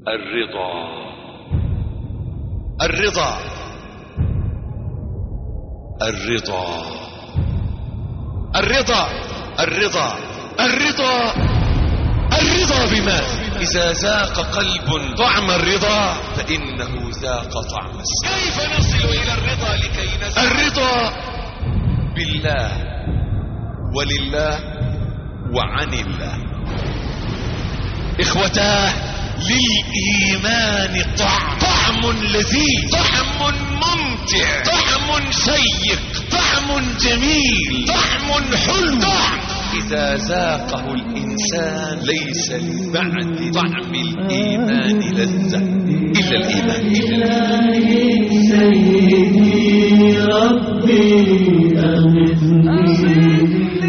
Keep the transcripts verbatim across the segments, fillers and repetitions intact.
الرضا. الرضا الرضا الرضا الرضا الرضا الرضا بما إذا ذاق قلب طعم الرضا فإنه ذاق طعم السعادة. كيف نصل إلى الرضا لكي نزل؟ الرضا بالله ولله وعن الله. إخوتاه، للإيمان طعم طعم لذيذ، طعم ممتع، طعم شيق، طعم جميل، طعم حلو، طعم إذا ذاقه الإنسان ليس لبعد طعم الإيمان لذة إلا الإيمان. إلا الإيمان. سيدي ربي أغثني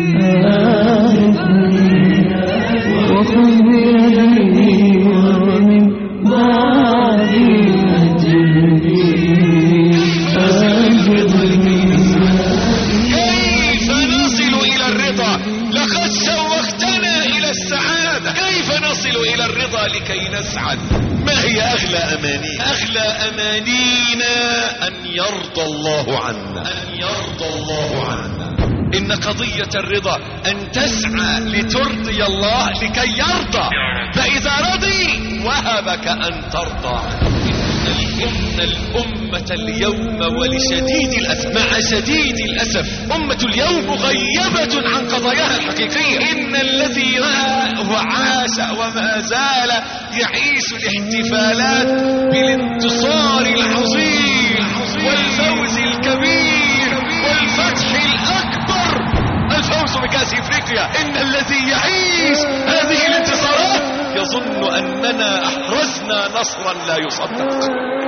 وخذ بيدي ومن بعدي أجرني أجرني. كيف نصل إلى الرضا؟ لقد شوقتنا إلى السعادة. كيف نصل إلى الرضا لكي نسعد؟ ما هي أغلى أماني؟ أغلى أمانينا أن يرضى الله عنا، أن يرضى الله عنا. إن قضية الرضا أن تسعى لترضي الله لكي يرضى، فإذا رضي وهبك أن ترضى عنه. إن الأمة اليوم ولشديد الأسف مع شديد الأسف أمة اليوم مغيبة عن قضاياها الحقيقية. إن الذي رأى وعاش وما زال يعيش الاحتفالات بالانتصار العظيم والفوز الكبير والفتح الأكبر، الفوز بكأس إفريقيا. إن الذي يعيش هذه الانتصارات يظن أننا أحرزنا نصرا لا يصدق.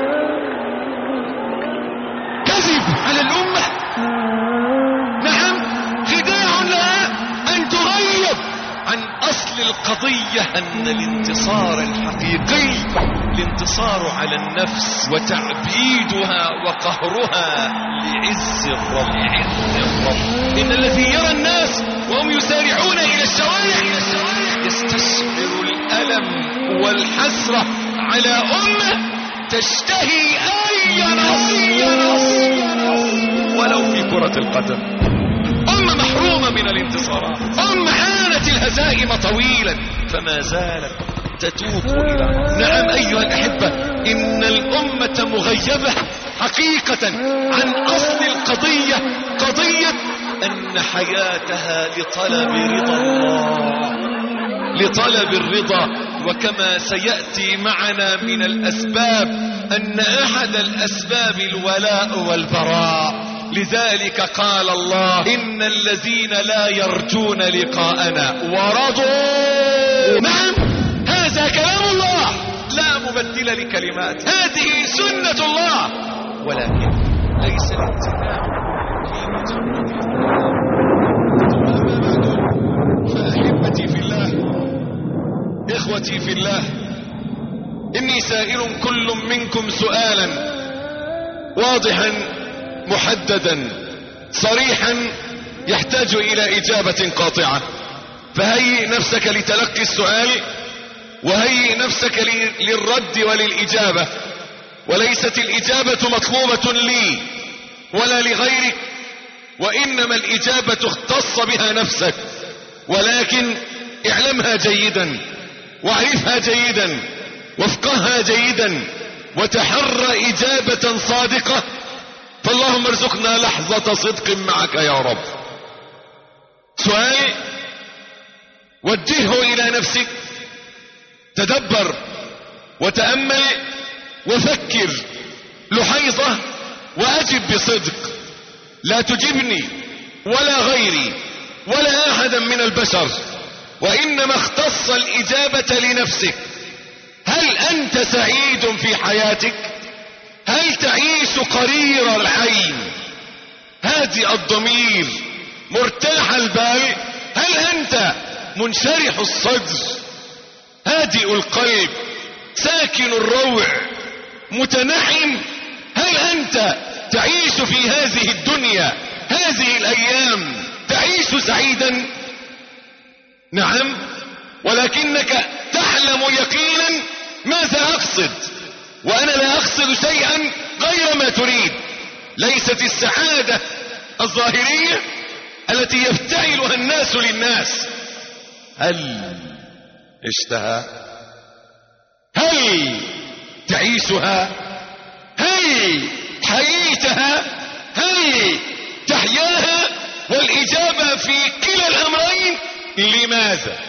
كذب على الأمة، نعم خداع لها أن تغيب عن أصل القضية. أن الانتصار الحقيقي الانتصار على النفس وتعبيدها وقهرها لعز الرب. إن الذي يرى الناس وهم يسارعون إلى الشوارع يستشعر الألم والحسرة على أمة تشتهي أي نصر ولو في كرة القدم. أمة محرومة من الانتصارات، أمة عانت الهزائم طويلا فما زالت تتوب إلى. نعم أيها الأحبة، إن الأمة مغيبة حقيقة عن أصل القضية، قضية أن حياتها لطلب رضا الله، لطلب الرضا. وكما سيأتي معنا من الأسباب أن أحد الأسباب الولاء والبراء. لذلك قال الله: إن الذين لا يرجون لقاءنا ورضوا. نعم هذا كلام الله لا مبدل لكلمات، هذه سنة الله، ولكن ليس الامتناع في مجرد. فأحبتي في الله، إخوتي في الله، إني سائل كل منكم سؤالا واضحا محددا صريحا يحتاج إلى إجابة قاطعة. فهيئ نفسك لتلقي السؤال، وهيئ نفسك للرد وللإجابة. وليست الإجابة مطلوبة لي ولا لغيرك، وإنما الإجابة اختص بها نفسك. ولكن اعلمها جيدا واعرفها جيدا وافقهها جيدا وتحرى إجابة صادقة. فاللهم ارزقنا لحظة صدق معك يا رب. سؤال وجهه إلى نفسك، تدبر وتأمل وفكر لحيظة وأجب بصدق. لا تجبني ولا غيري ولا أحدا من البشر، وإنما اختص الإجابة لنفسك. هل أنت سعيد في حياتك؟ هل تعيش قرير العين هادئ الضمير مرتاح البال؟ هل أنت منشرح الصدر هادئ القلب ساكن الروع متنعم؟ هل أنت تعيش في هذه الدنيا هذه الأيام تعيش سعيدا؟ نعم، ولكنك تعلم يقينا ماذا أقصد وأنا لا أقصد شيئا غير ما تريد. ليست السعادة الظاهرية التي يفتعلها الناس للناس. هل عشتها؟ هل تعيشها؟ هل حييتها؟ هل تحياها؟ والإجابة في كلا الأمرين لماذا؟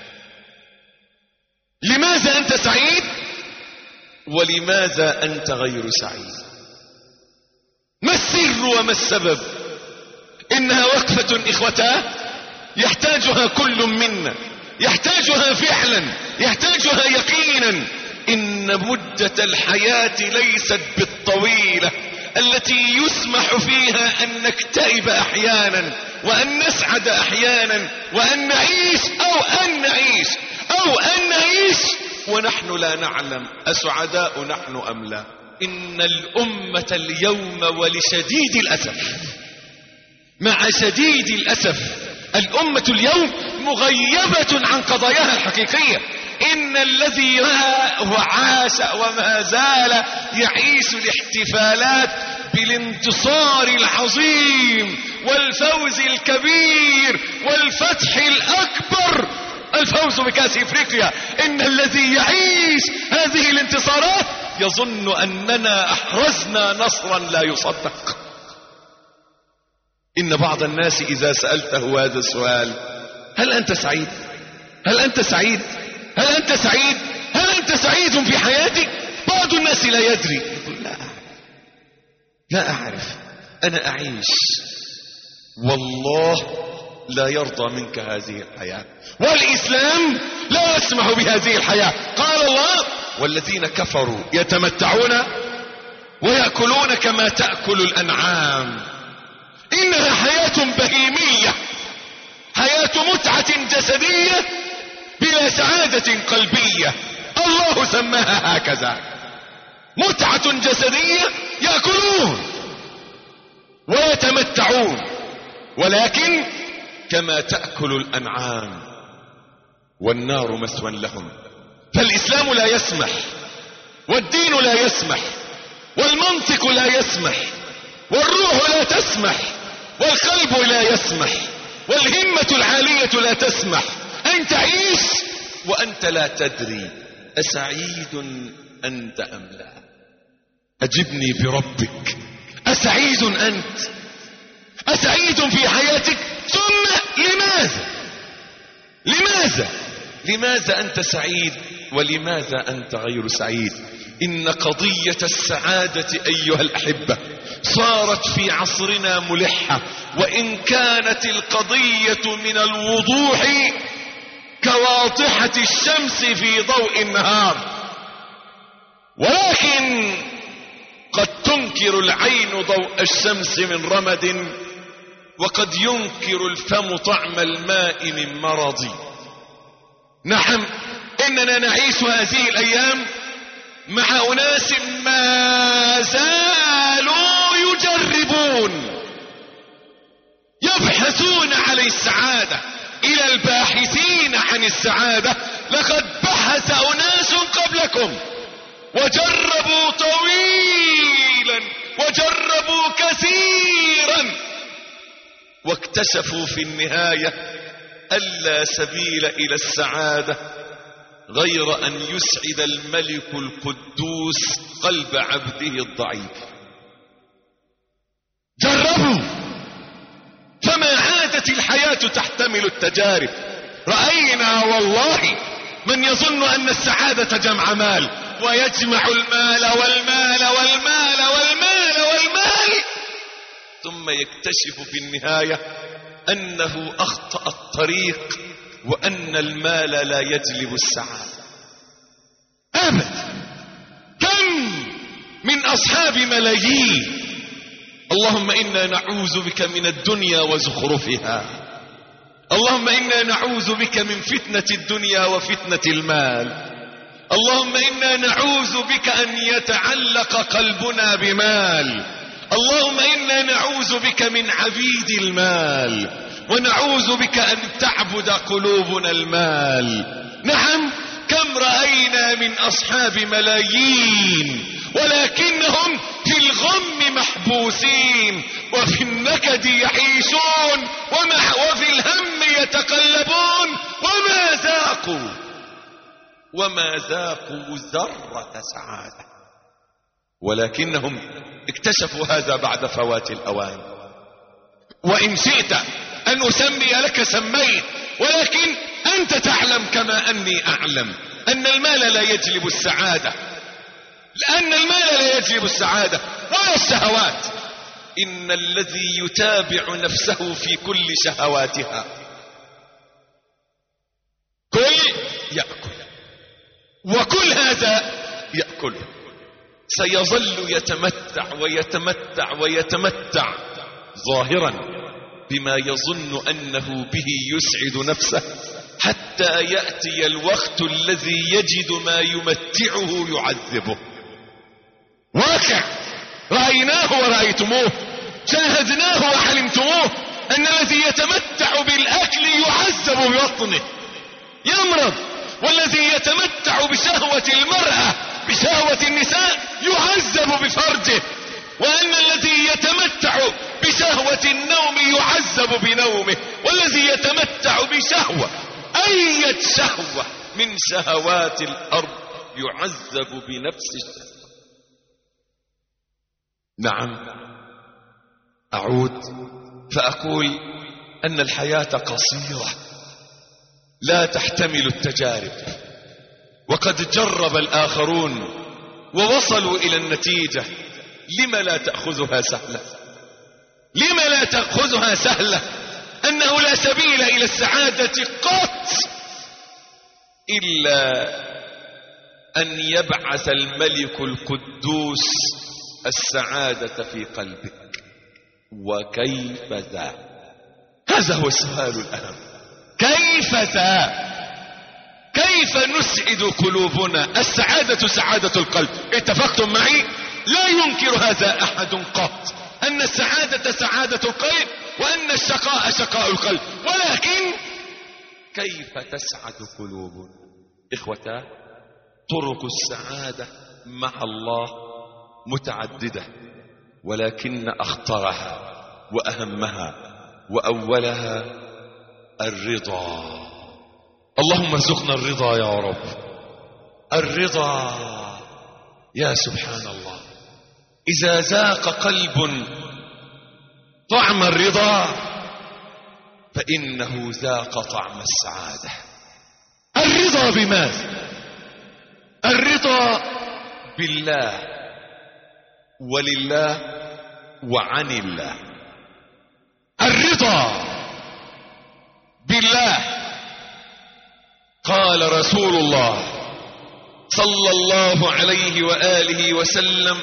لماذا أنت سعيد ولماذا أنت غير سعيد؟ ما السر وما السبب؟ إنها وقفة إخوتاه يحتاجها كل منا، يحتاجها فعلا، يحتاجها يقينا. إن مدة الحياة ليست بالطويلة التي يسمح فيها أن نكتئب أحيانا وأن نسعد أحيانا وأن نعيش أو أن نعيش أو أن نعيش ونحن لا نعلم أسعداء نحن أم لا. إن الأمة اليوم ولشديد الأسف، مع شديد الأسف، الأمة اليوم مغيبة عن قضاياها الحقيقية. إن الذي رأى وعاش وما زال يعيش الاحتفالات بالانتصار العظيم والفوز الكبير والفتح الأكبر، الفوز بكأس إفريقيا. إن الذي يعيش هذه الانتصارات يظن أننا أحرزنا نصرا لا يصدق. إن بعض الناس إذا سألته هذا السؤال: هل أنت سعيد؟ هل أنت سعيد؟ هل أنت سعيد؟ هل أنت سعيد في حياتك؟ بعض الناس لا يدري، يقول لا أعرف، لا أعرف، أنا أعيش. والله لا يرضى منك هذه الحياة، والإسلام لا يسمح بهذه الحياة. قال الله: والذين كفروا يتمتعون ويأكلون كما تأكل الأنعام. إنها حياة بهيمية، حياة متعة جسدية بلا سعادة قلبية. الله سماها هكذا، متعة جسدية، يأكلون ويتمتعون، ولكن كما تأكل الأنعام، والنار مثوى لهم. فالإسلام لا يسمح، والدين لا يسمح، والمنطق لا يسمح، والروح لا تسمح، والقلب لا يسمح، والهمة العالية لا تسمح أن تعيش وأنت لا تدري أسعيد أنت أم لا. أجبني بربك، أسعيد أنت؟ أسعيد في حياتك؟ ثم لماذا؟ لماذا؟ لماذا أنت سعيد ولماذا أنت غير سعيد؟ إن قضية السعادة أيها الأحبة صارت في عصرنا ملحة، وإن كانت القضية من الوضوح كواضحة الشمس في ضوء النهار، ولكن قد تنكر العين ضوء الشمس من رمد، وقد ينكر الفم طعم الماء من مرض. نعم، إننا نعيش هذه الأيام مع أناس ما زالوا يجربون، يبحثون عن السعادة. إلى الباحثين عن السعادة: لقد بحث أناس قبلكم وجربوا طويلا وجربوا كثيرا، واكتشفوا في النهاية ألا سبيل إلى السعادة غير أن يسعد الملك القدوس قلب عبده الضعيف. جربوا، فما عادت الحياة تحتمل التجارب. رأينا والله من يظن أن السعادة جمع مال، ويجمع المال والمال والمال والمال والمال، ثم يكتشف في النهاية أنه أخطأ الطريق، وأن المال لا يجلب السعادة أبدا. كم من أصحاب ملايين، اللهم إنا نعوذ بك من الدنيا وزخرفها، اللهم إنا نعوذ بك من فتنة الدنيا وفتنة المال، اللهم إنا نعوذ بك أن يتعلق قلبنا بمال، اللهم إنا نعوذ بك من عبيد المال، ونعوذ بك أن تعبد قلوبنا المال. نعم، كم كم رأينا من أصحاب ملايين ولكنهم في الغم محبوسين وفي النكد يعيشون وفي الهم يتقلبون وما ذاقوا وما ذاقوا ذرة سعادة، ولكنهم اكتشفوا هذا بعد فوات الأوان. وإن شئت أن أسمي لك سميت، ولكن أنت تعلم كما أني أعلم أن المال لا يجلب السعادة، لأن المال لا يجلب السعادة ولا الشهوات. إن الذي يتابع نفسه في كل شهواتها كل يأكل، وكل هذا يأكل سيظل يتمتع ويتمتع ويتمتع ظاهرا بما يظن أنه به يسعد نفسه، حتى يأتي الوقت الذي يجد ما يمتعه يعذبه. واقع رأيناه ورأيتموه، شاهدناه وحلمتموه، أن الذي يتمتع بالأكل يعذب ببطنه يمرض، والذي يتمتع بشهوة المرأة بشهوة النساء يعذب بفرجه، وأن الذي يتمتع بشهوة النوم يعذب بنومه، والذي يتمتع بشهوة أي شهوة من شهوات الأرض يعذب بنفس الشهوة. نعم، أعود فأقول أن الحياة قصيرة لا تحتمل التجارب، وقد جرب الآخرون ووصلوا إلى النتيجة. لما لا تأخذها سهلة؟ لما لا تأخذها سهلة؟ أنه لا سبيل إلى السعادة قط إلا أن يبعث الملك القدوس السعادة في قلبك. وكيف ذا؟ هذا هو السؤال الأهم. كيف ذا؟ كيف نسعد قلوبنا؟ السعادة سعادة القلب، اتفقتم معي؟ لا ينكر هذا أحد قط، أن السعادة سعادة القلب وأن الشقاء شقاء القلب، ولكن كيف تسعد قلوبنا؟ إخوتا، طرق السعادة مع الله متعددة، ولكن أخطرها وأهمها وأولها الرضا. اللهم ارزقنا الرضا يا رب. الرضا يا سبحان الله، إذا ذاق قلب طعم الرضا فإنه ذاق طعم السعادة. الرضا بماذا؟ الرضا بالله ولله وعن الله. الرضا بالله، قال رسول الله صلى الله عليه وآله وسلم: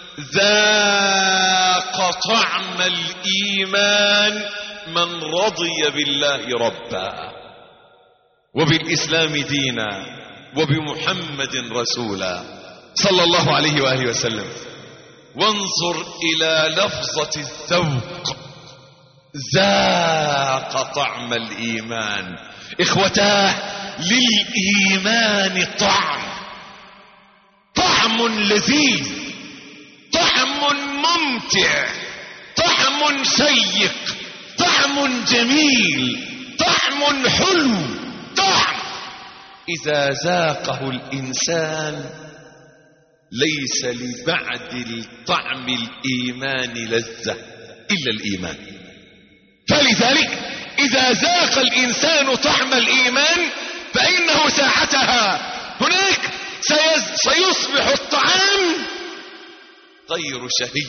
ذاق طعم الإيمان من رضي بالله ربا وبالإسلام دينا وبمحمد رسولا صلى الله عليه وآله وسلم. وانظر إلى لفظة الذوق، ذاق طعم الإيمان. إخوتاه، للإيمان طعم، طعم لذيذ، طعم ممتع، طعم شيق، طعم جميل، طعم حلو، طعم إذا ذاقه الإنسان ليس لبعد الطعم الإيمان لذة إلا الإيمان. فلذلك إذا ذاق الإنسان طعم الإيمان فإنه ساعتها هناك سيصبح الطعام غير شهي،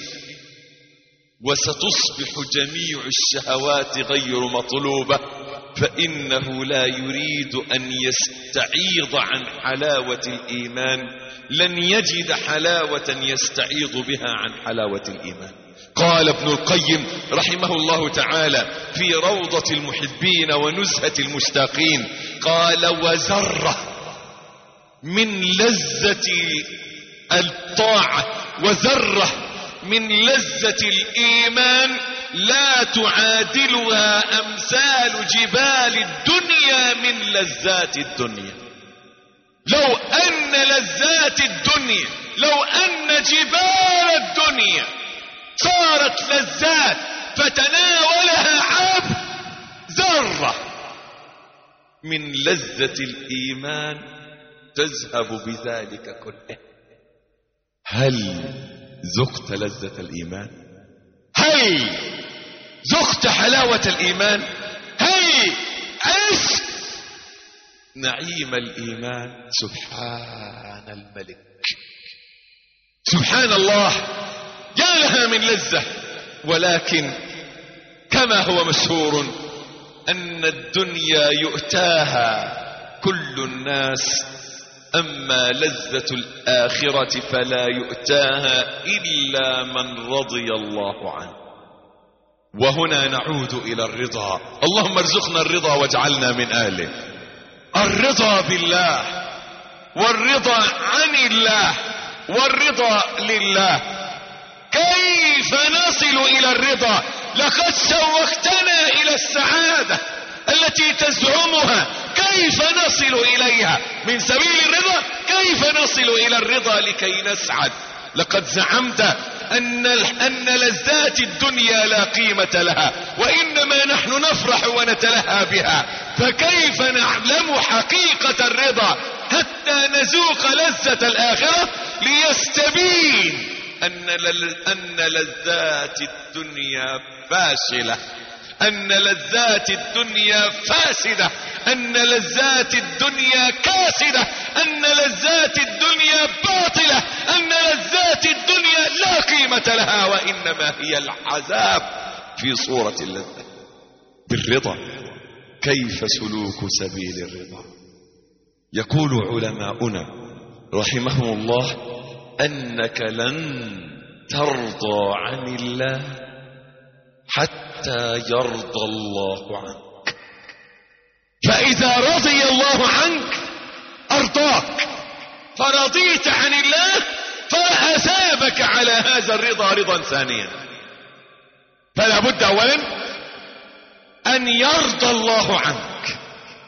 وستصبح جميع الشهوات غير مطلوبة، فإنه لا يريد أن يستعيض عن حلاوة الإيمان، لن يجد حلاوة يستعيض بها عن حلاوة الإيمان. قال ابن القيم رحمه الله تعالى في روضة المحبين ونزهة المشتاقين، قال: وذرة من لذة الطاعة وذرة من لذة الإيمان لا تعادلها أمثال جبال الدنيا من لذات الدنيا. لو لذات الدنيا، لو أن جبال الدنيا صارت لذات فتناولها عبد ذرة من لذة الإيمان تذهب بذلك كله. هل ذقت لذة الإيمان؟ هل ذقت حلاوة الإيمان؟ هل عشت نعيم الإيمان؟ سبحان الملك، سبحان الله، يا لها من لذة. ولكن كما هو مشهور أن الدنيا يؤتاها كل الناس، أما لذة الآخرة فلا يؤتاها إلا من رضي الله عنه. وهنا نعود إلى الرضا. اللهم ارزقنا الرضا واجعلنا من أهله. الرضا بالله، والرضا عن الله، والرضا لله. كيف نصل إلى الرضا؟ لقد سوقتنا إلى السعادة التي تزعمها. كيف نصل إليها من سبيل الرضا؟ كيف نصل إلى الرضا لكي نسعد؟ لقد زعمت أن أن لذات الدنيا لا قيمة لها، وإنما نحن نفرح ونتلهى بها. فكيف نعلم حقيقة الرضا حتى نذوق لذة الآخرة ليستبين أن أن لذات الدنيا فاشلة، أن لذات الدنيا فاسدة، أن لذات الدنيا كاسدة، أن لذات الدنيا باطلة، أن لذات الدنيا لا قيمة لها، وإنما هي العذاب في صورة اللذة. بالرضا كيف سلوك سبيل الرضا؟ يقول علماؤنا رحمهم الله أنك لن ترضى عن الله حتى يرضى الله عنك. فإذا رضي الله عنك أرضاك، فرضيت عن الله فأثابك على هذا الرضا رضا ثانيا. فلا بد أولا أن يرضى الله عنك.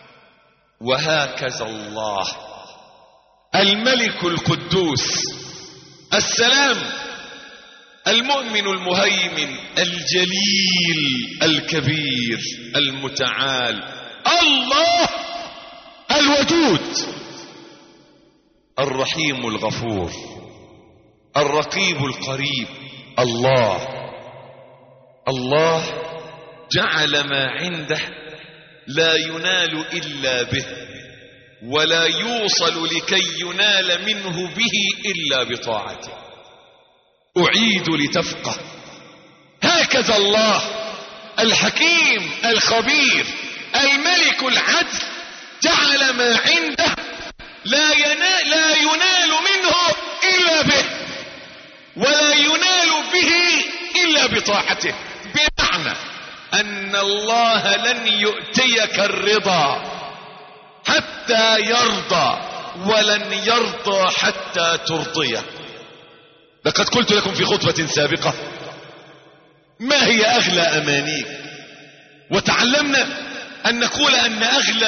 وهكذا الله الملك القدوس السلام المؤمن المهيمن الجليل الكبير المتعال، الله الودود الرحيم الغفور الرقيب القريب. الله الله جعل ما عنده لا ينال إلا به، ولا يوصل لكي ينال منه به إلا بطاعته. أعيد لتفقه، هكذا الله الحكيم الخبير الملك العدل جعل ما عنده لا ينال, لا ينال منه إلا به، ولا ينال به إلا بطاعته. بمعنى أن الله لن يؤتيك الرضا حتى يرضى، ولن يرضى حتى ترضيه. لقد قلت لكم في خطبة سابقة ما هي أغلى أمانيك، وتعلمنا أن نقول أن أغلى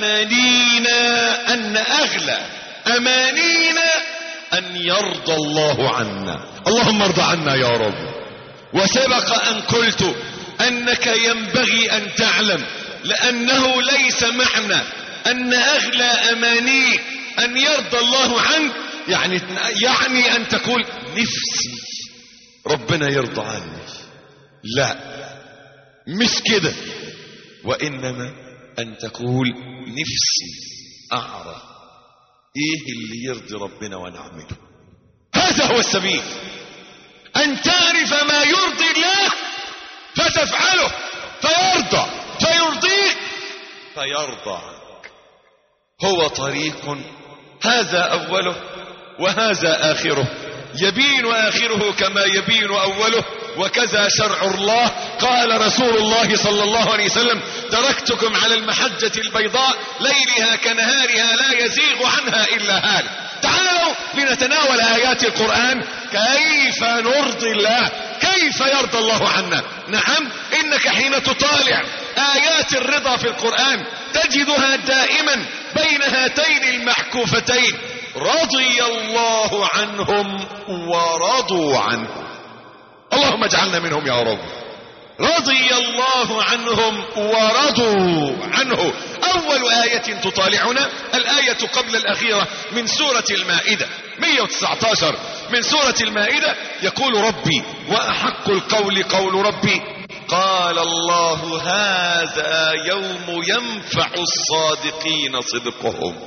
أمانينا أن أغلى أمانينا أن يرضى الله عنا. اللهم ارضى عنا يا رب. وسبق أن قلت أنك ينبغي أن تعلم، لأنه ليس معنى أن أغلى أمانيك أن يرضى الله عنك يعني يعني أن تقول نفسي ربنا يرضى عني. لا، مش كده. وإنما أن تقول نفسي أعرف إيه اللي يرضي ربنا ونعمله. هذا هو السبيل، أن تعرف ما يرضي الله فتفعله فيرضى، فيرضيك فيرضى عنك. هو طريق هذا أوله وهذا آخره، يبين آخره كما يبين أوله، وكذا شرع الله. قال رسول الله صلى الله عليه وسلم تركتكم على المحجة البيضاء ليلها كنهارها لا يزيغ عنها إلا هالك. تعالوا لنتناول آيات القرآن كيف نرضي الله، كيف يرضى الله عنا. نعم، إنك حين تطالع آيات الرضا في القرآن تجدها دائما بين هاتين المعكوفتين، رضي الله عنهم ورضوا عنه. اللهم اجعلنا منهم يا رب. رضي الله عنهم ورضوا عنه. اول آية تطالعنا الآية قبل الأخيرة من سورة المائدة مئة وتسعة عشر من سورة المائدة. يقول ربي وأحق القول قول ربي قال الله هذا يوم ينفع الصادقين صدقهم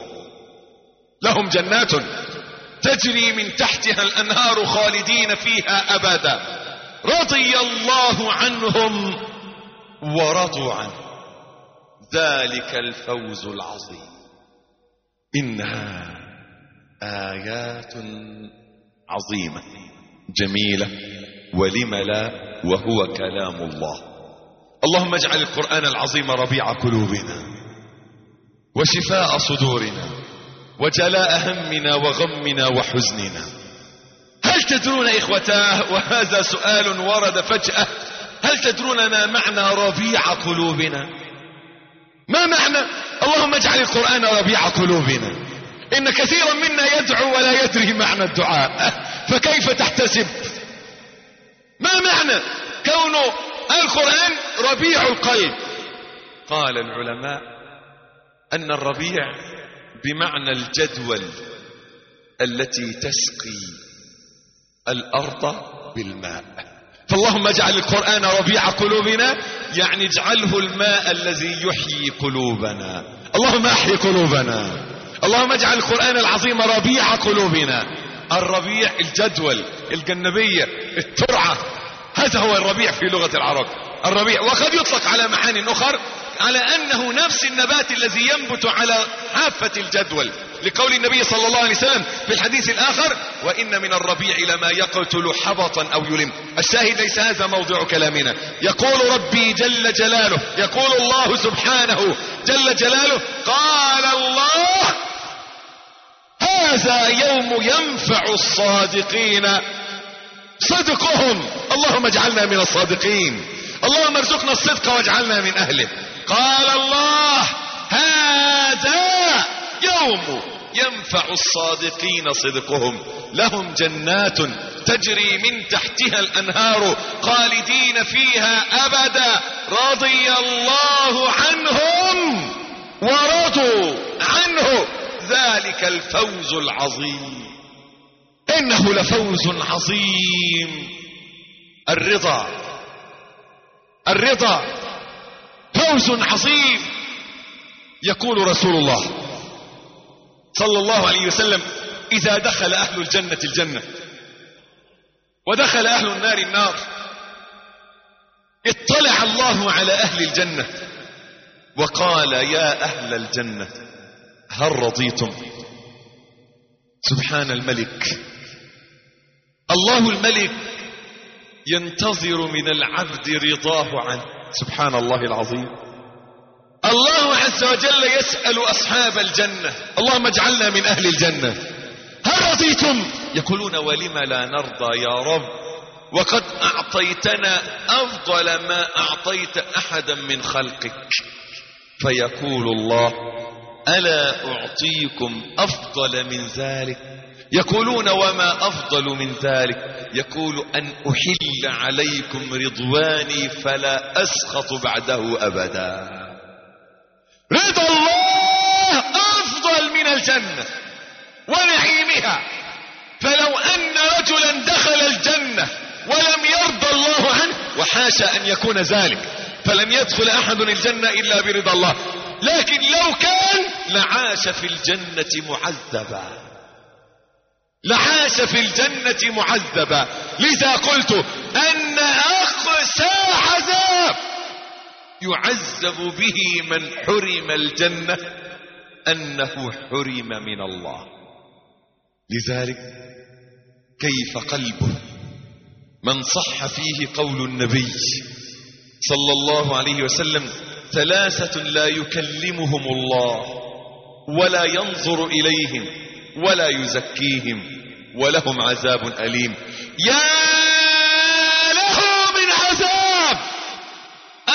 لهم جنات تجري من تحتها الأنهار خالدين فيها أبدا رضي الله عنهم ورضوا عنه ذلك الفوز العظيم. إنها آيات عظيمة جميلة ولم لا وهو كلام الله. اللهم اجعل القرآن العظيم ربيع قلوبنا وشفاء صدورنا وجلاء همنا وغمنا وحزننا. هل تدرون إخوتاه وهذا سؤال ورد فجأة هل تدرون ما معنى ربيع قلوبنا؟ ما معنى اللهم اجعل القرآن ربيع قلوبنا؟ إن كثيرا منا يدعو ولا يدري معنى الدعاء فكيف تحتسب؟ ما معنى كون القرآن ربيع القلب؟ قال العلماء أن الربيع بمعنى الجدول التي تسقي الأرض بالماء. فاللهم اجعل القرآن ربيع قلوبنا يعني اجعله الماء الذي يحيي قلوبنا. اللهم احيي قلوبنا. اللهم اجعل القرآن العظيم ربيع قلوبنا. الربيع الجدول الجنبية الترعة هذا هو الربيع في لغة العرب. الربيع وقد يطلق على معاني أخرى على أنه نفس النبات الذي ينبت على حافة الجدول لقول النبي صلى الله عليه وسلم في الحديث الآخر وإن من الربيع لما يقتل حبطا أو يلم. الشاهد ليس هذا موضوع كلامنا. يقول ربي جل جلاله يقول الله سبحانه جل جلاله قال الله هذا يوم ينفع الصادقين صدقهم. اللهم اجعلنا من الصادقين. اللهم ارزقنا الصدق واجعلنا من أهله. قال الله هذا يوم ينفع الصادقين صدقهم لهم جنات تجري من تحتها الأنهار خالدين فيها أبدا رضي الله عنهم ورضوا عنه ذلك الفوز العظيم. إنه لفوز عظيم. الرضا الرضا فوز عظيم. يقول رسول الله صلى الله عليه وسلم إذا دخل أهل الجنة الجنة ودخل أهل النار النار اطلع الله على أهل الجنة وقال يا أهل الجنة هل رضيتم؟ سبحان الملك. الله الملك ينتظر من العبد رضاه عنه. سبحان الله العظيم. الله عز وجل يسأل أصحاب الجنة اللهم اجعلنا من أهل الجنة هل رضيتم؟ يقولون ولم لا نرضى يا رب وقد أعطيتنا أفضل ما أعطيت أحدا من خلقك. فيقول الله ألا أعطيكم أفضل من ذلك؟ يقولون وما أفضل من ذلك؟ يقول أن أحل عليكم رضواني فلا أسخط بعده أبدا. رضا الله أفضل من الجنة ونعيمها. فلو أن رجلا دخل الجنة ولم يرضى الله عنه وحاشا أن يكون ذلك فلن يدخل أحد الجنة إلا برضا الله لكن لو كان لعاش في الجنة معذبا لعاش في الجنة معذبا. لذا قلت أن أقسى عذاب يعذب به من حرم الجنة أنه حرم من الله. لذلك كيف قلبه من صح فيه قول النبي صلى الله عليه وسلم ثلاثة لا يكلمهم الله ولا ينظر إليهم ولا يزكيهم ولهم عذاب أليم. يا له من عذاب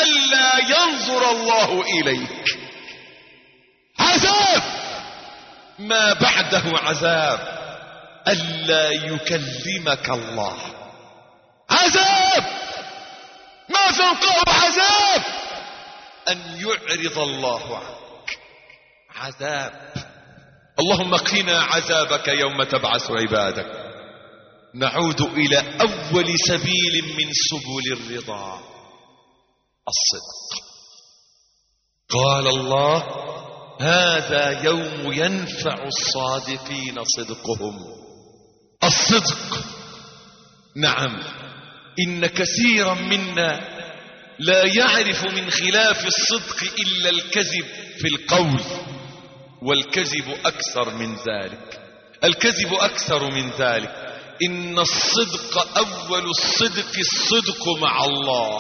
ألا ينظر الله إليك. عذاب ما بعده عذاب. ألا يكلمك الله عذاب، ما فوقه عذاب. أن يعرض الله عنك عذاب. اللهم قنا عذابك يوم تبعث عبادك. نعود إلى أول سبيل من سبل الرضا، الصدق. قال الله: هذا يوم ينفع الصادقين صدقهم. الصدق، نعم، إن كثيرا منا لا يعرف من خلاف الصدق إلا الكذب في القول، والكذب أكثر من ذلك. الكذب أكثر من ذلك. إن الصدق أول الصدق الصدق مع الله.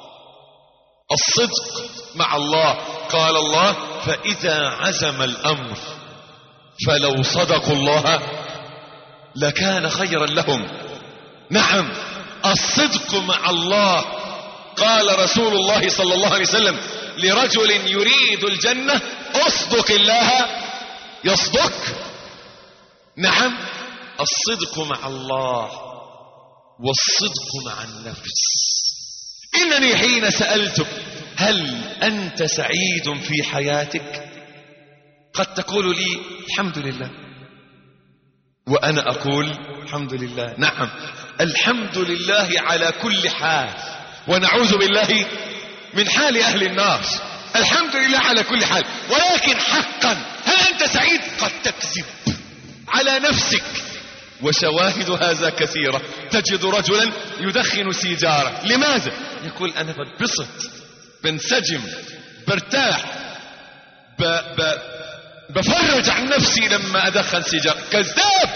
الصدق مع الله. قال الله: فإذا عزم الأمر فلو صدقوا الله لكان خيرا لهم. نعم، الصدق مع الله. قال رسول الله صلى الله عليه وسلم لرجل يريد الجنة: اصدق الله يصدق. نعم، الصدق مع الله والصدق مع النفس. إنني حين سألتك: هل أنت سعيد في حياتك؟ قد تقول لي: الحمد لله. وأنا أقول: الحمد لله. نعم، الحمد لله على كل حال، ونعوذ بالله من حال أهل النار. الحمد لله على كل حال. ولكن حقا، هل أنت سعيد؟ قد تكذب على نفسك، وشواهد هذا كثيرة. تجد رجلا يدخن سيجارة. لماذا؟ يقول: أنا بتبسط، بنسجم، برتاح، ب... ب... بفرج عن نفسي لما أدخن سيجارة. كذاب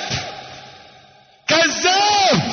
كذاب.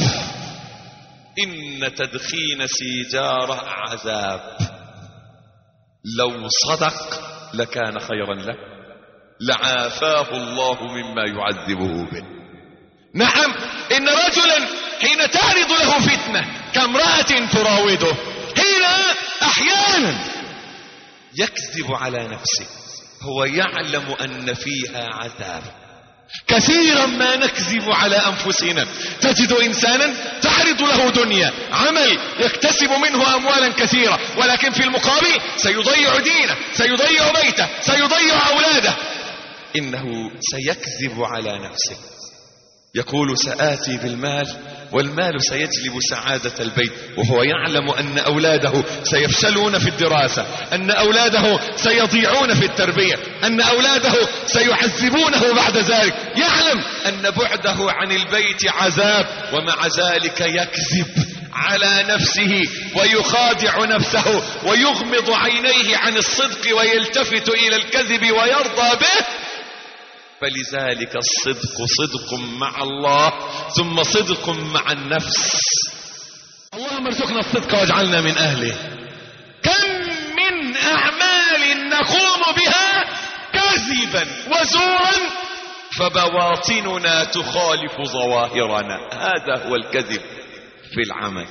إن تدخين سيجارة عذاب. لو صدق لكان خيرا له، لعافاه الله مما يعذبه به. نعم، إن رجلا حين تعرض له فتنة كامرأة تراوده، حين أحيانا يكذب على نفسه، هو يعلم أن فيها عذاب. كثيرا ما نكذب على أنفسنا. تجد إنسانا تعرض له دنيا، عمل يكتسب منه أموالا كثيرة، ولكن في المقابل سيضيع دينه، سيضيع بيته، سيضيع أولاده. إنه سيكذب على نفسه. يقول: سآتي بالمال، والمال سيجلب سعادة البيت، وهو يعلم أن أولاده سيفشلون في الدراسة، أن أولاده سيضيعون في التربية، أن أولاده سيعذبونه بعد ذلك. يعلم أن بعده عن البيت عذاب، ومع ذلك يكذب على نفسه ويخادع نفسه ويغمض عينيه عن الصدق ويلتفت إلى الكذب ويرضى به. فلذلك الصدق صدق مع الله، ثم صدق مع النفس. اللهم ارزقنا الصدق واجعلنا من أهله. كم من أعمال نقوم بها كذبا وزورا فبواطننا تخالف ظواهرنا. هذا هو الكذب في العمل.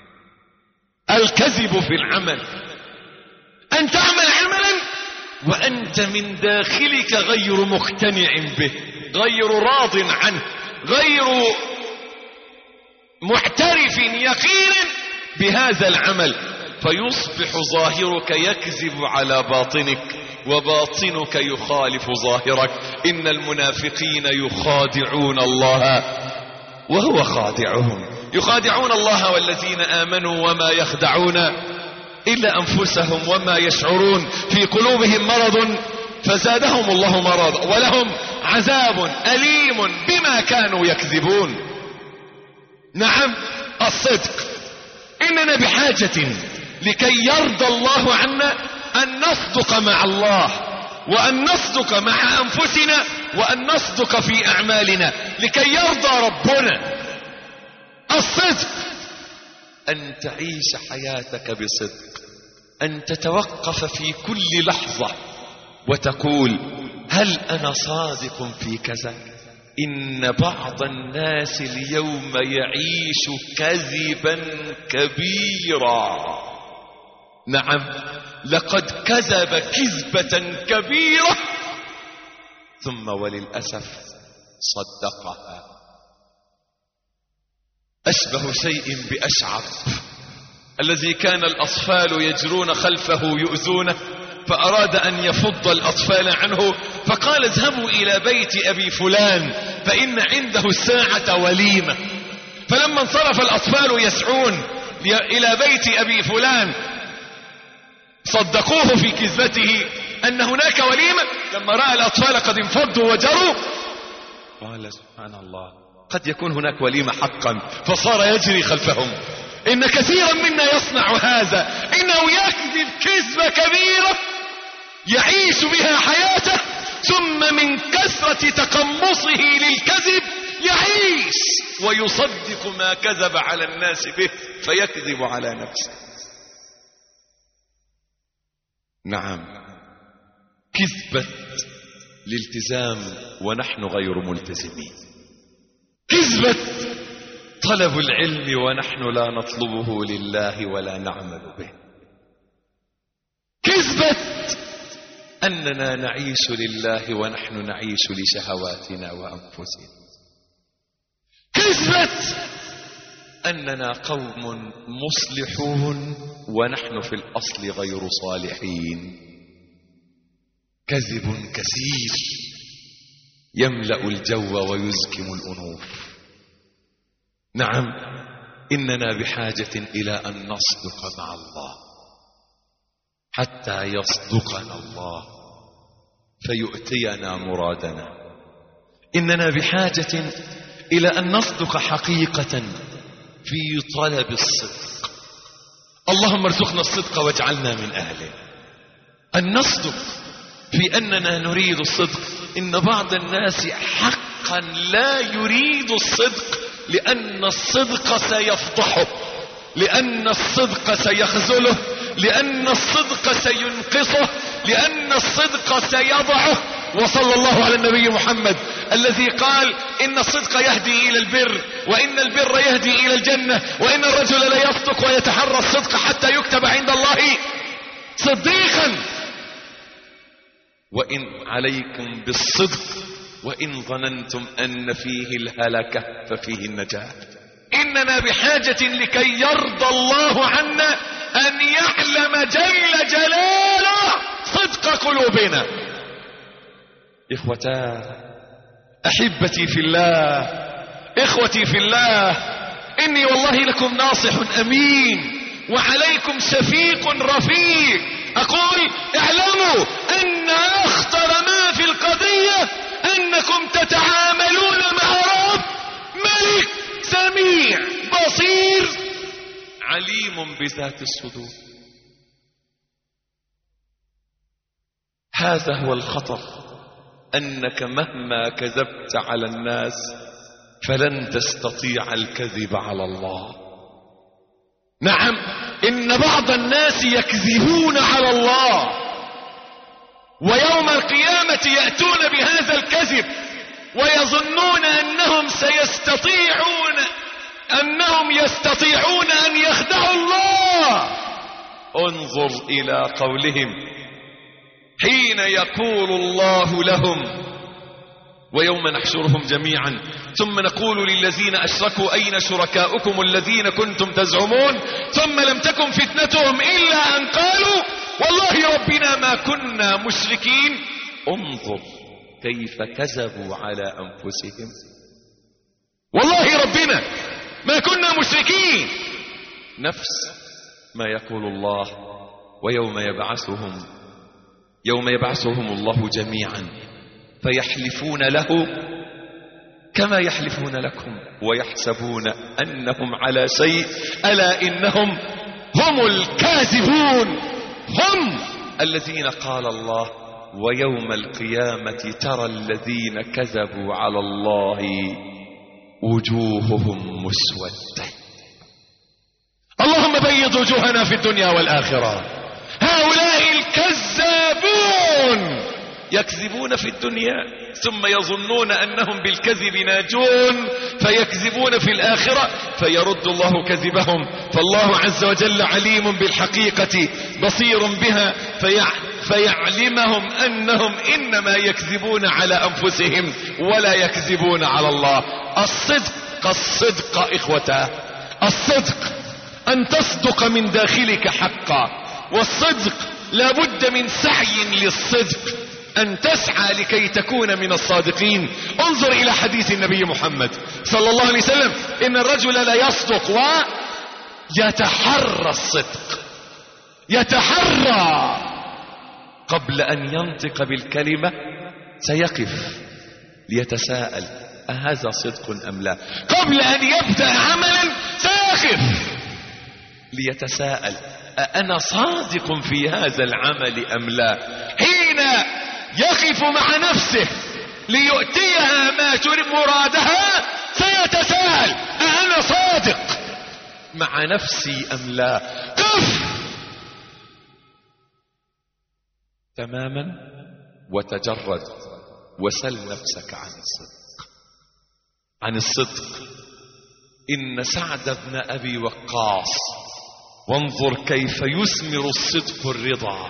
الكذب في العمل، أن تعمل عملا وأنت من داخلك غير مقتنع به، غير راض عنه، غير معترف يقينا بهذا العمل، فيصبح ظاهرك يكذب على باطنك، وباطنك يخالف ظاهرك. إن المنافقين يخادعون الله وهو خادعهم، يخادعون الله والذين آمنوا وما يخدعون إلا أنفسهم وما يشعرون. في قلوبهم مرض فزادهم الله مرضا، ولهم عذاب أليم بما كانوا يكذبون. نعم، الصدق. إننا بحاجة لكي يرضى الله عنا أن نصدق مع الله، وأن نصدق مع أنفسنا، وأن نصدق في أعمالنا لكي يرضى ربنا. الصدق أن تعيش حياتك بصدق، أن تتوقف في كل لحظة وتقول: هل أنا صادق في كذا؟ إن بعض الناس اليوم يعيش كذبا كبيرا. نعم، لقد كذب كذبة كبيرة ثم وللأسف صدقها. أشبه شيء بأشعث الذي كان الأطفال يجرون خلفه يؤذونه، فأراد أن يفض الأطفال عنه فقال اذهبوا إلى بيت أبي فلان فإن عنده الساعة وليمة. فلما انصرف الأطفال يسعون إلى بيت أبي فلان صدقوه في كذبته أن هناك وليمة. لما رأى الأطفال قد انفضوا وجروا قال سبحان الله قد يكون هناك وليمة حقا، فصار يجري خلفهم. إن كثيرا منا يصنع هذا، إنه يكذب كذبة كبيرة يعيش بها حياته، ثم من كثرة تقمصه للكذب يعيش ويصدق ما كذب على الناس به فيكذب على نفسه. نعم، كذبة الالتزام ونحن غير ملتزمين، كذبة طلب العلم ونحن لا نطلبه لله ولا نعمل به، كذبة أننا نعيش لله ونحن نعيش لشهواتنا وأنفسنا، كذبة أننا قوم مصلحون ونحن في الأصل غير صالحين. كذب كثير يملأ الجو ويزكم الأنوف. نعم، إننا بحاجة إلى أن نصدق مع الله حتى يصدقنا الله فيؤتينا مرادنا. إننا بحاجة إلى أن نصدق حقيقة في طلب الصدق. اللهم ارزقنا الصدق واجعلنا من أهله. أن نصدق في أننا نريد الصدق. إن بعض الناس حقا لا يريد الصدق لأن الصدق سيفضحه، لأن الصدق سيخذله، لأن الصدق سينقصه، لأن الصدق سيضعه. وصلى الله على النبي محمد الذي قال إن الصدق يهدي إلى البر، وإن البر يهدي إلى الجنة، وإن الرجل لا يصدق ويتحرى الصدق حتى يكتب عند الله صديقا. وإن عليكم بالصدق وإن ظننتم أن فيه الهلكة ففيه النجاة. إننا بحاجة لكي يرضى الله عنا أن يعلم جل جلاله صدق قلوبنا. إخوتا أحبتي في الله، إخوتي في الله، إني والله لكم ناصح أمين وعليكم شفيق رفيق. أقول اعلموا أن أخطر ما في القضية أنكم تتعاملون مع رب ملك سميع بصير عليم بذات الصدور. هذا هو الخطر، أنك مهما كذبت على الناس فلن تستطيع الكذب على الله. نعم، إن بعض الناس يكذبون على الله ويوم القيامة يأتون بهذا الكذب ويظنون أنهم سيستطيعون أنهم يستطيعون أن يخدعوا الله. انظر إلى قولهم حين يقول الله لهم ويوم نحشرهم جميعا ثم نقول للذين أشركوا أين شركاؤكم الذين كنتم تزعمون ثم لم تكن فتنتهم إلا أن قالوا والله ربنا ما كنا مشركين. انظر كيف كذبوا على أنفسهم. والله ربنا ما كنا مشركين، نفس ما يقول الله ويوم يبعثهم يوم يبعثهم الله جميعا فيحلفون له كما يحلفون لكم ويحسبون أنهم على شيء ألا إنهم هم الكاذبون، هم الذين قال الله ويوم القيامة ترى الذين كذبوا على الله وجوههم مسودة. اللهم بيض وجوهنا في الدنيا والآخرة. هؤلاء الكذابون يكذبون في الدنيا ثم يظنون أنهم بالكذب ناجون فيكذبون في الآخرة فيرد الله كذبهم. فالله عز وجل عليم بالحقيقة بصير بها فيعلمهم أنهم إنما يكذبون على أنفسهم ولا يكذبون على الله. الصدق الصدق إخوته، الصدق أن تصدق من داخلك حقا، والصدق لابد من سعي للصدق، أن تسعى لكي تكون من الصادقين. انظر إلى حديث النبي محمد صلى الله عليه وسلم: إن الرجل لا يصدق ويتحرى الصدق، يتحرى قبل أن ينطق بالكلمة سيقف ليتساءل أهذا صدق أم لا، قبل أن يبدأ عملا سيقف ليتساءل أأنا صادق في هذا العمل أم لا. حين يقف مع نفسه ليؤتيها ما تريد مرادها سيتساءل أأنا صادق مع نفسي أم لا. قف تماما وتجرد وسل نفسك عن الصدق، عن الصدق. إن سعد بن أبي وقاص، وانظر كيف يثمر الصدق الرضا.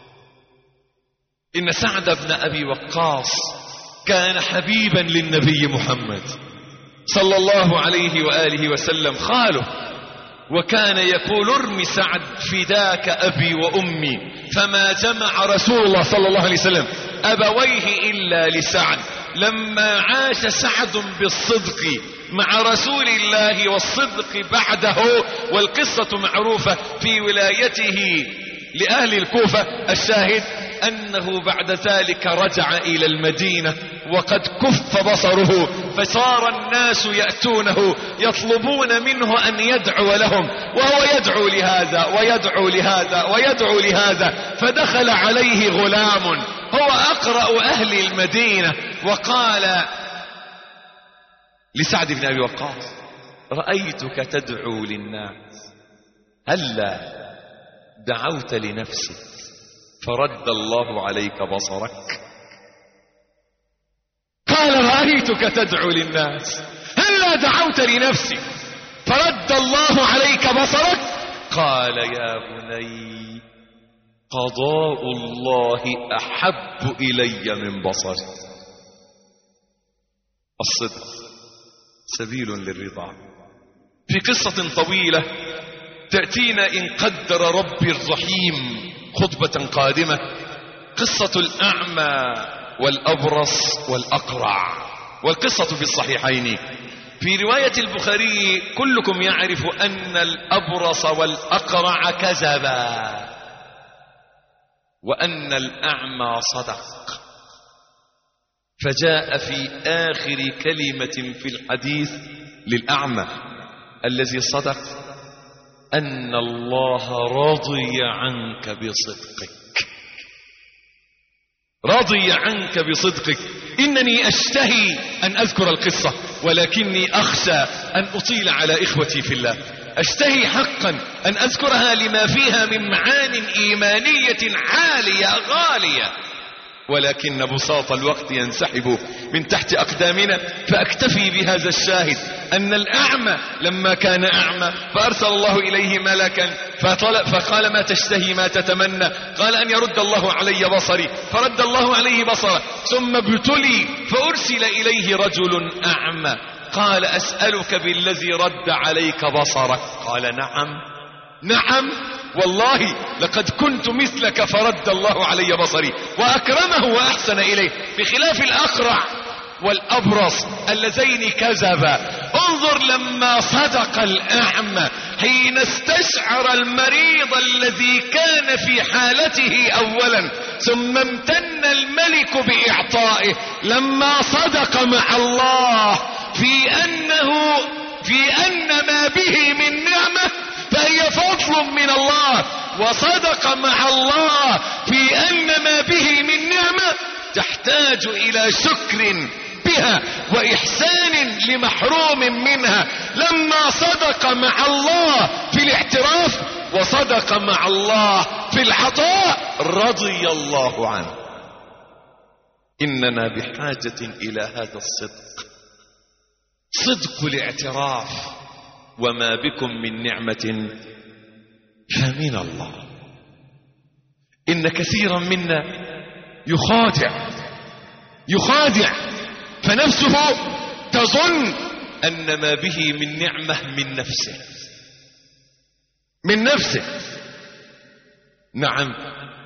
إن سعد بن أبي وقاص كان حبيبا للنبي محمد صلى الله عليه وآله وسلم، خاله، وكان يقول: ارمي سعد فداك أبي وأمي، فما جمع رسول الله صلى الله عليه وسلم أبويه إلا لسعد. لما عاش سعد بالصدق مع رسول الله والصدق بعده، والقصة معروفة في ولايته لأهل الكوفة، الشاهد أنه بعد ذلك رجع إلى المدينة وقد كف بصره، فصار الناس يأتونه يطلبون منه أن يدعو لهم، وهو يدعو لهذا ويدعو لهذا ويدعو لهذا. فدخل عليه غلام هو أقرأ أهل المدينة وقال لسعد بن أبي وقاص: رأيتك تدعو للناس، هلا دعوت لنفسك فرد الله عليك بصرك؟ قال: رأيتك تدعو للناس، هلا دعوت لنفسك فرد الله عليك بصرك؟ قال: يا بني، قضاء الله أحب إلي من بصري. الصدق سبيل للرضا. في قصة طويلة تأتينا إن قدر ربي الرحيم خطبة قادمة، قصة الأعمى والأبرص والأقرع، والقصة في الصحيحين. في رواية البخاري كلكم يعرف أن الأبرص والأقرع كذبا وأن الأعمى صدق. فجاء في آخر كلمة في الحديث للأعمى الذي صدق: أن الله رضي عنك بصدقك، رضي عنك بصدقك. إنني أشتهي أن أذكر القصة، ولكني أخشى أن أطيل على إخوتي في الله. أشتهي حقا أن أذكرها لما فيها من معان إيمانية عالية غالية، ولكن بساط الوقت ينسحب من تحت أقدامنا، فأكتفي بهذا الشاهد: أن الأعمى لما كان أعمى فأرسل الله إليه ملكا فقال: ما تشتهي ما تتمنى؟ قال: أن يرد الله علي بصري، فرد الله عليه بصره. ثم ابتلي فأرسل إليه رجل أعمى، قال: أسألك بالذي رد عليك بصرك؟ قال: نعم نعم والله لقد كنت مثلك فرد الله علي بصري، وأكرمه وأحسن إليه، بخلاف الأقرع والأبرص اللذين كذبا. انظر لما صدق الأعمى حين استشعر المريض الذي كان في حالته أولا، ثم امتن الملك بإعطائه. لما صدق مع الله في أنه في أن ما به من نعمة فهي فضل من الله، وصدق مع الله في أن ما به من نعمة تحتاج إلى شكر بها وإحسان لمحروم منها. لما صدق مع الله في الاعتراف وصدق مع الله في العطاء رضي الله عنه. إننا بحاجة إلى هذا الصدق، صدق الاعتراف: وما بكم من نعمة فمن الله. إن كثيرا منا يخادع يخادع فنفسه تظن أن ما به من نعمة من نفسه من نفسه نعم،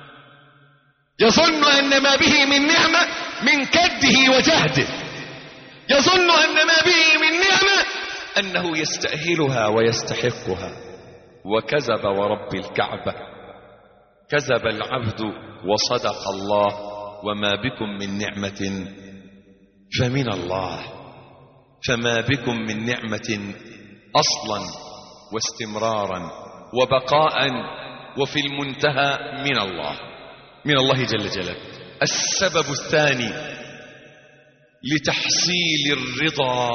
يظن أن ما به من نعمة من كده وجهده، يظن أن ما به من نعمة أنه يستأهلها ويستحقها، وكذب ورب الكعبة، كذب العبد وصدق الله، وما بكم من نعمة فمن الله، فما بكم من نعمة أصلا واستمرارا وبقاء وفي المنتهى من الله، من الله جل جلاله. السبب الثاني لتحصيل الرضا،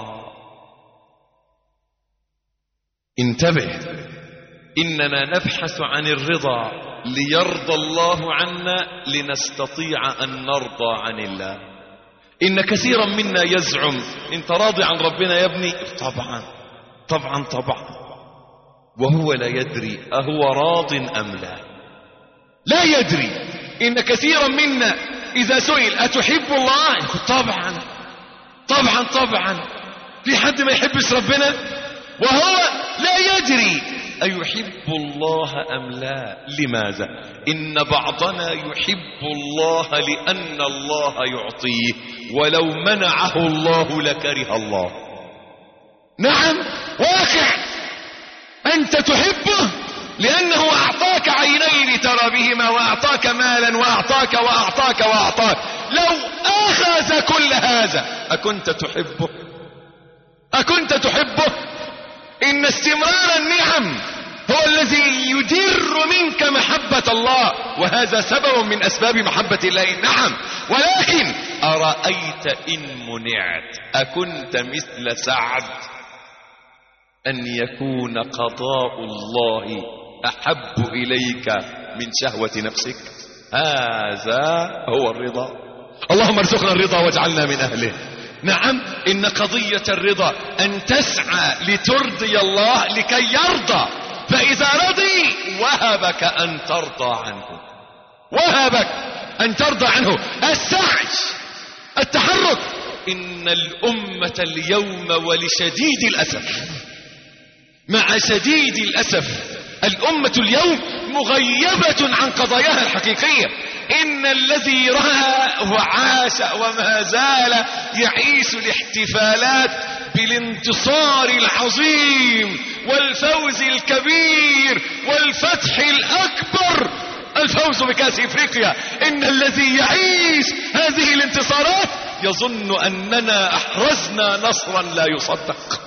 انتبه، إننا نبحث عن الرضا ليرضى الله عنا لنستطيع أن نرضى عن الله. إن كثيرا منا يزعم انت راضي عن ربنا يا ابني؟ طبعا طبعا طبعا، وهو لا يدري أهو راض أم لا، لا يدري. إن كثيرا منا إذا سئل أتحب الله؟ طبعا طبعا طبعا. في حد ما يحبش ربنا وهو لا يدري أيحب الله أم لا؟ لماذا؟ إن بعضنا يحب الله لأن الله يعطيه، ولو منعه الله لكره الله. نعم واقع، أنت تحبه لأنه أعطاك عينين ترى بهما، وأعطاك مالا، وأعطاك وأعطاك وأعطاك. لو أخذ كل هذا أكنت تحبه؟ أكنت تحبه؟ إن استمرار النعم هو الذي يدر منك محبة الله، وهذا سبب من أسباب محبة الله. نعم، ولكن أرأيت إن منعت أكنت مثل سعد أن يكون قضاء الله أحب إليك من شهوة نفسك؟ هذا هو الرضا. اللهم ارزقنا الرضا واجعلنا من أهله. نعم، إن قضية الرضا أن تسعى لترضي الله لكي يرضى، فإذا رضي وهبك أن ترضى عنه، وهبك أن ترضى عنه. السعي، التحرك. إن الأمة اليوم ولشديد الأسف، مع شديد الأسف، الأمة اليوم مغيبة عن قضاياها الحقيقية. إن الذي رأى وعاش وما زال يعيش الاحتفالات بالانتصار العظيم والفوز الكبير والفتح الأكبر، الفوز بكأس إفريقيا. إن الذي يعيش هذه الانتصارات يظن أننا أحرزنا نصرا لا يصدق.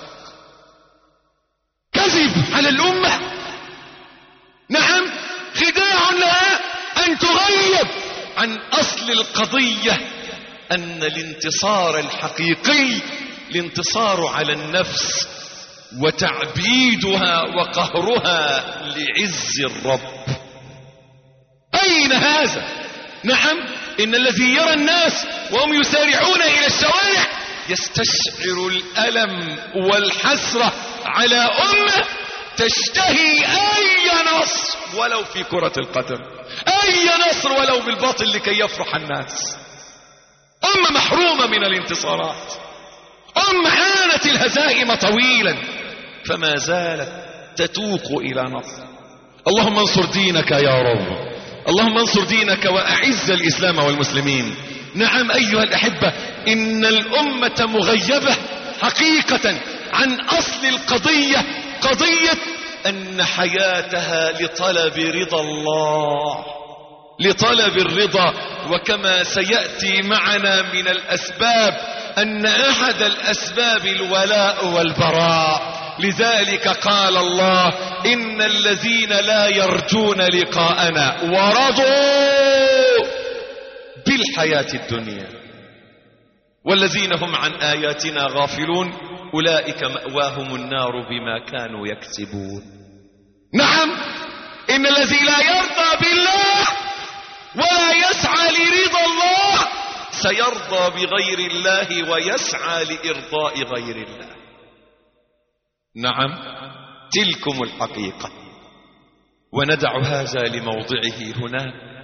كذب على الأمة. نعم، خداع لها أن تغيب عن أصل القضية، أن الانتصار الحقيقي الانتصار على النفس وتعبيدها وقهرها لعز الرب. أين هذا؟ نعم، إن الذي يرى الناس وهم يسارعون إلى الشوارع يستشعر الألم والحسرة على أمة تشتهي أي نصر ولو في كرة القدم، أي نصر ولو بالباطل لكي يفرح الناس. أمة محرومة من الانتصارات، أمة عانت الهزائم طويلا فما زالت تتوق إلى نصر. اللهم انصر دينك يا رب، اللهم انصر دينك وأعز الإسلام والمسلمين. نعم أيها الأحبة، إن الأمة مغيبة حقيقة عن أصل القضية، قضية أن حياتها لطلب رضا الله، لطلب الرضا. وكما سيأتي معنا من الأسباب أن أحد الأسباب الولاء والبراء. لذلك قال الله: إن الذين لا يرجون لقاءنا ورضوا بالحياة الدنيا والذين هم عن آياتنا غافلون أولئك مأواهم النار بما كانوا يكسبون. نعم، إن الذي لا يرضى بالله ولا يسعى لرضا الله سيرضى بغير الله ويسعى لإرضاء غير الله. نعم، تلكم الحقيقة. وندع هذا لموضعه هناك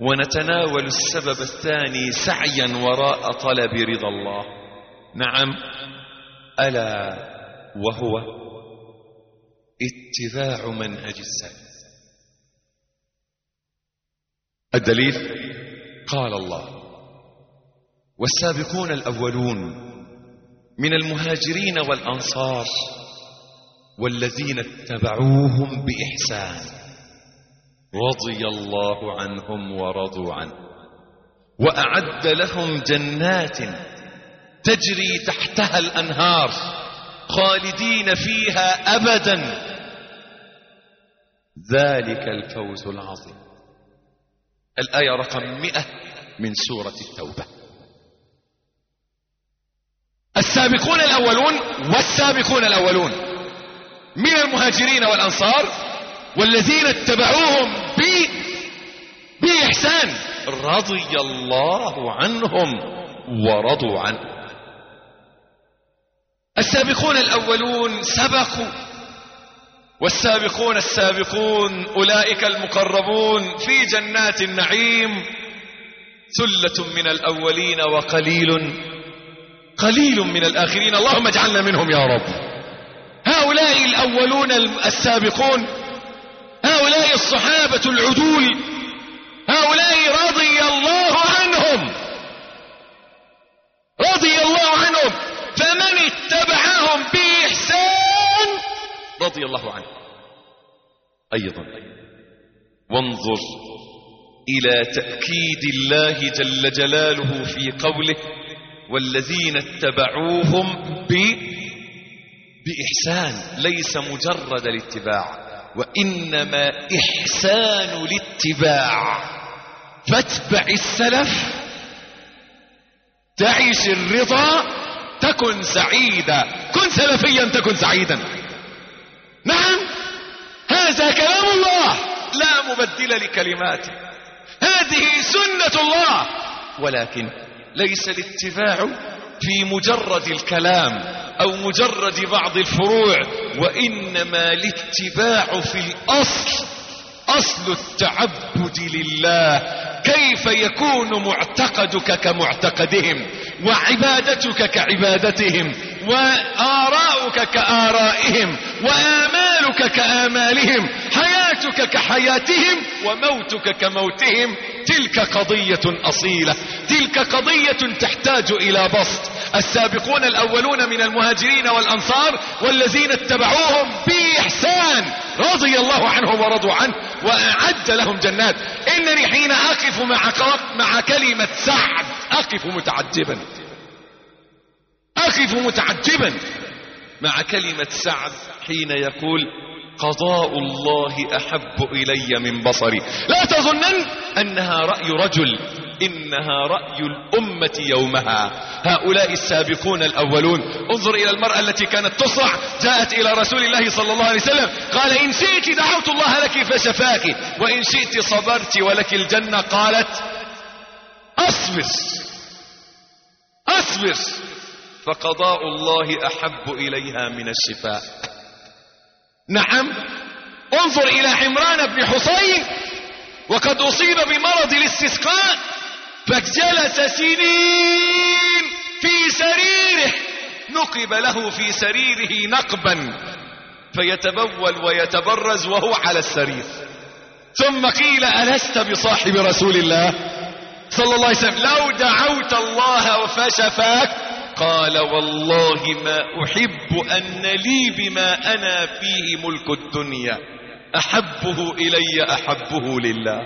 ونتناول السبب الثاني سعيا وراء طلب رضا الله. نعم، ألا وهو اتباع منهج السلف. الدليل قال الله: والسابقون الأولون من المهاجرين والأنصار والذين اتبعوهم بإحسان رضي الله عنهم ورضوا عنه وأعد لهم جنات تجري تحتها الأنهار خالدين فيها أبدا ذلك الفوز العظيم. الآية رقم مئة من سورة التوبة. السابقون الأولون والسابقون الأولون من المهاجرين والأنصار والذين اتبعوهم بإحسان رضي الله عنهم ورضوا عنه. السابقون الأولون سبقوا، والسابقون السابقون أولئك المقربون في جنات النعيم، ثلة من الأولين وقليل قليل من الآخرين، اللهم اجعلنا منهم يا رب. هؤلاء الأولون السابقون، هؤلاء الصحابة العدول، هؤلاء رضي الله عنهم رضي الله عنهم فمن اتبعهم بإحسان رضي الله عنه. أيضا وانظر إلى تأكيد الله جل جلاله في قوله: والذين اتبعوهم ب... بإحسان، ليس مجرد الاتباع، وإنما إحسان الاتباع. فاتبع السلف تعيش الرضا تكن سعيدا، كن سلفيا تكن سعيدا. نعم، هذا كلام الله لا مبدل لكلماته، هذه سنة الله، ولكن ليس الاتباع في مجرد الكلام أو مجرد بعض الفروع، وإنما الاتباع في الأصل، أصل التعبد لله. كيف يكون معتقدك كمعتقدهم، وعبادتك كعبادتهم، وآراؤك كآرائهم، وآمالك كآمالهم، حياتك كحياتهم، وموتك كموتهم. تلك قضية أصيلة، تلك قضية تحتاج إلى بسط. السابقون الأولون من المهاجرين والأنصار والذين اتبعوهم بإحسان رضي الله عنهم ورضوا عنه وأعد لهم جنات. إنني حين أقف مع, مع كلمة سعد أقف متعجبا، أقف متعجبا مع كلمة سعد حين يقول: قضاء الله أحب إلي من بصري. لا تظنن أنها رأي رجل، إنها رأي الأمة يومها. هؤلاء السابقون الأولون. انظر إلى المرأة التي كانت تصرع، جاءت إلى رسول الله صلى الله عليه وسلم، قال: إن شئت دعوت الله لك فشفاك، وإن شئت صبرت ولك الجنة. قالت: أصبر أصبر، فقضاء الله أحب إليها من الشفاء. نعم، انظر إلى عمران بن حصين وقد أصيب بمرض الاستسقاء، فجلس سنين في سريره، نقب له في سريره نقبا فيتبول ويتبرز وهو على السرير، ثم قيل: ألست بصاحب رسول الله صلى الله عليه وسلم؟ لو دعوت الله فشفاك. قال: والله ما أحب أن لي بما أنا فيه ملك الدنيا، أحبه إلي أحبه لله.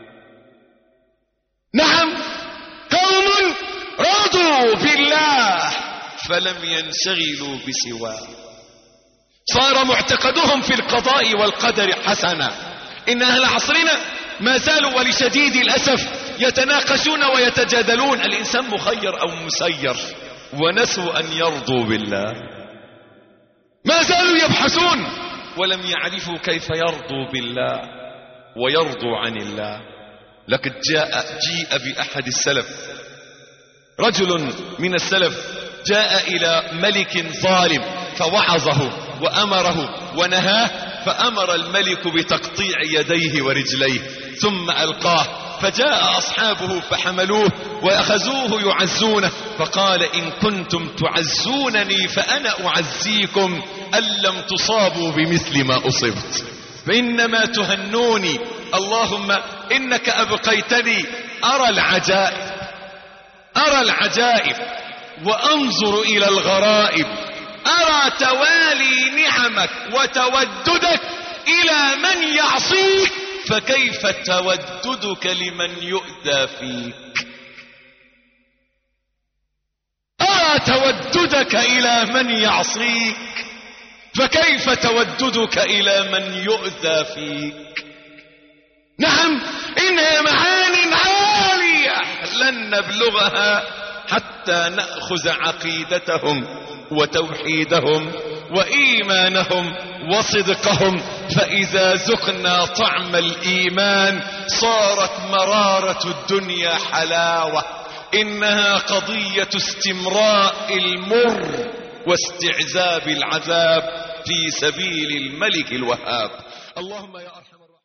نعم، قوم رضوا بالله فلم ينشغلوا بسواه، صار معتقدهم في القضاء والقدر حسنا. إن أهل عصرنا ما زالوا ولشديد الأسف يتناقشون ويتجادلون: الإنسان مخير أو مسير، ونسوا أن يرضوا بالله. ما زالوا يبحثون ولم يعرفوا كيف يرضوا بالله ويرضوا عن الله. لقد جاء جيء بأحد السلف، رجل من السلف جاء إلى ملك ظالم فوعظه وأمره ونهاه، فأمر الملك بتقطيع يديه ورجليه ثم ألقاه، فجاء أصحابه فحملوه وأخذوه يعزونه، فقال إن كنتم تعزونني فأنا أعزيكم أن لم تصابوا بمثل ما أصبت، فإنما تهنوني. اللهم إنك أبقيتني أرى العجائب أرى العجائب وأنظر إلى الغرائب، أرى توالي نعمك وتوددك إلى من يعصيك، فكيف توددك لمن يؤذى فيك؟ أرى توددك إلى من يعصيك، فكيف توددك إلى من يؤذى فيك؟ نعم إنها معان عالية لن نبلغها حتى نأخذ عقيدتهم وتوحيدهم وإيمانهم وصدقهم، فإذا ذقنا طعم الإيمان صارت مرارة الدنيا حلاوة. إنها قضية استمراء المر واستعذاب العذاب في سبيل الملك الوهاب. اللهم يا أرحم الراحمين.